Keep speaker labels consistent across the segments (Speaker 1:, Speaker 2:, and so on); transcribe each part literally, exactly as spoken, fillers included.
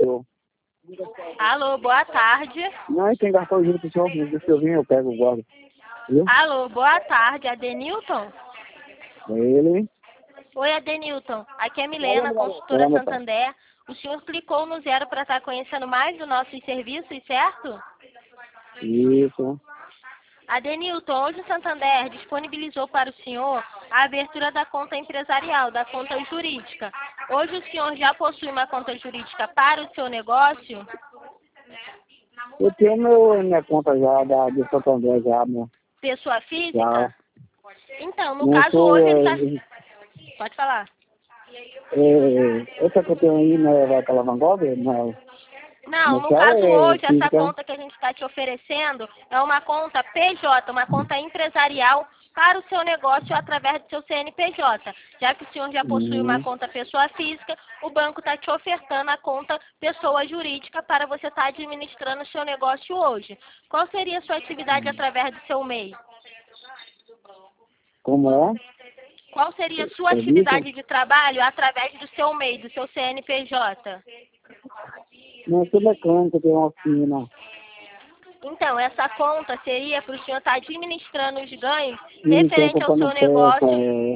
Speaker 1: Alô?
Speaker 2: Alô, boa tarde.
Speaker 1: Não, tem cartão junto pro senhor, mas se eu vim eu pego o guarda. Viu?
Speaker 2: Alô, boa tarde, Adenilton?
Speaker 1: É ele.
Speaker 2: Oi, Adenilton. Aqui é Milena, consultora
Speaker 1: Olá,
Speaker 2: Santander. O senhor clicou no zero para estar conhecendo mais dos nossos serviços, certo?
Speaker 1: Isso.
Speaker 2: Adenilton, hoje o Santander disponibilizou para o senhor a abertura da conta empresarial, da conta jurídica. Hoje o senhor já possui uma conta jurídica para o seu negócio?
Speaker 1: Eu tenho meu, minha conta já, da, do Santander já, né?
Speaker 2: Pessoa física?
Speaker 1: Já.
Speaker 2: Então, no
Speaker 1: Não
Speaker 2: caso
Speaker 1: sou,
Speaker 2: hoje ele
Speaker 1: é,
Speaker 2: está... Pode falar.
Speaker 1: é, essa que eu tenho aí, né, aquela Van Gogh, né?
Speaker 2: Não, no
Speaker 1: Michel
Speaker 2: caso
Speaker 1: é
Speaker 2: hoje, essa
Speaker 1: física.
Speaker 2: conta que a gente está te oferecendo é uma conta P J, uma conta empresarial para o seu negócio através do seu C N P J. Já que o senhor já possui uma
Speaker 1: Uhum.
Speaker 2: conta pessoa física, o banco está te ofertando a conta pessoa jurídica para você estar administrando o seu negócio hoje. Qual seria a sua atividade através do seu M E I?
Speaker 1: Como é?
Speaker 2: Qual seria a sua
Speaker 1: Serviço?
Speaker 2: atividade de trabalho através do seu M E I, do seu C N P J?
Speaker 1: Não, eu sou mecânico, eu tenho uma oficina.
Speaker 2: Então, essa conta seria para o senhor estar administrando os ganhos
Speaker 1: Sim, estou
Speaker 2: referente ao seu
Speaker 1: comprando peça,
Speaker 2: negócio.
Speaker 1: é...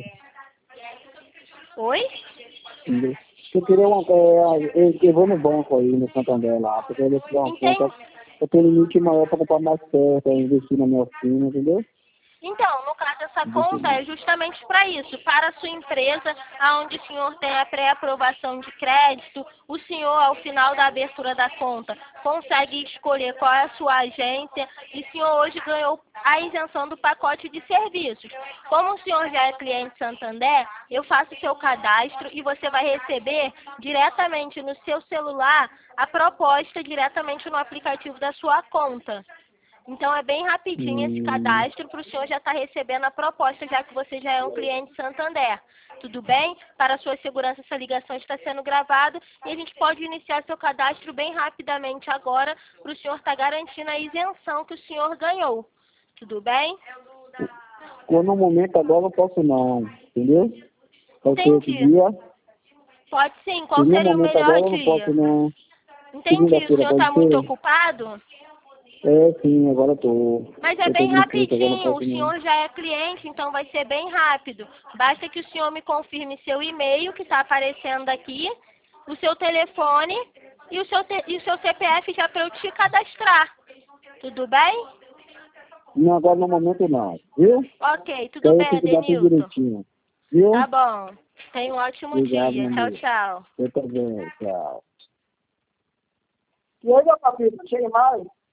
Speaker 2: Oi?
Speaker 1: entendeu? Eu queria uma... É, eu, eu vou no banco aí, no Santander lá, porque eu decidi uma
Speaker 2: Entendi.
Speaker 1: conta. Eu tenho limite maior para comprar mais peça, investir na minha oficina, entendeu?
Speaker 2: Então, no caso, essa conta é justamente para isso, para a sua empresa, onde o senhor tem a pré-aprovação de crédito, o senhor, ao final da abertura da conta, consegue escolher qual é a sua agência, e o senhor hoje ganhou a isenção do pacote de serviços. Como o senhor já é cliente Santander, eu faço o seu cadastro e você vai receber diretamente no seu celular a proposta diretamente no aplicativo da sua conta. Então é bem rapidinho esse
Speaker 1: Hum,
Speaker 2: cadastro para o senhor já estar recebendo a proposta, já que você já é um cliente Santander. Tudo bem? Para a sua segurança, essa ligação está sendo gravada e a gente pode iniciar seu cadastro bem rapidamente agora para o senhor estar garantindo a isenção que o senhor ganhou. Tudo bem?
Speaker 1: quando no momento agora não posso não, entendeu? Pode ser outro
Speaker 2: Entendi.
Speaker 1: dia.
Speaker 2: Pode sim. Qual
Speaker 1: No
Speaker 2: seria o
Speaker 1: momento
Speaker 2: melhor
Speaker 1: agora eu não
Speaker 2: dia?
Speaker 1: posso não.
Speaker 2: Entendi. O
Speaker 1: Segunda-feira
Speaker 2: senhor está
Speaker 1: pode
Speaker 2: muito
Speaker 1: ser?
Speaker 2: ocupado?
Speaker 1: É, sim, agora eu tô.
Speaker 2: Mas é
Speaker 1: Eu tô
Speaker 2: bem
Speaker 1: muito triste, agora não
Speaker 2: rapidinho, o
Speaker 1: posso não.
Speaker 2: senhor já é cliente, então vai ser bem rápido. Basta que o senhor me confirme seu e-mail, que está aparecendo aqui, o seu telefone e o seu, te- e o seu C P F já para eu te cadastrar. Tudo bem?
Speaker 1: Não, agora no momento não, viu?
Speaker 2: Ok, tudo
Speaker 1: Então eu
Speaker 2: bem,
Speaker 1: tenho que dar tudo
Speaker 2: Adenilton.
Speaker 1: direitinho. Viu?
Speaker 2: Tá bom. Tenha um ótimo
Speaker 1: Obrigado,
Speaker 2: dia.
Speaker 1: meu
Speaker 2: Tchau,
Speaker 1: amigo.
Speaker 2: tchau.
Speaker 1: Eu também, tchau. E aí, meu papi, chega mais?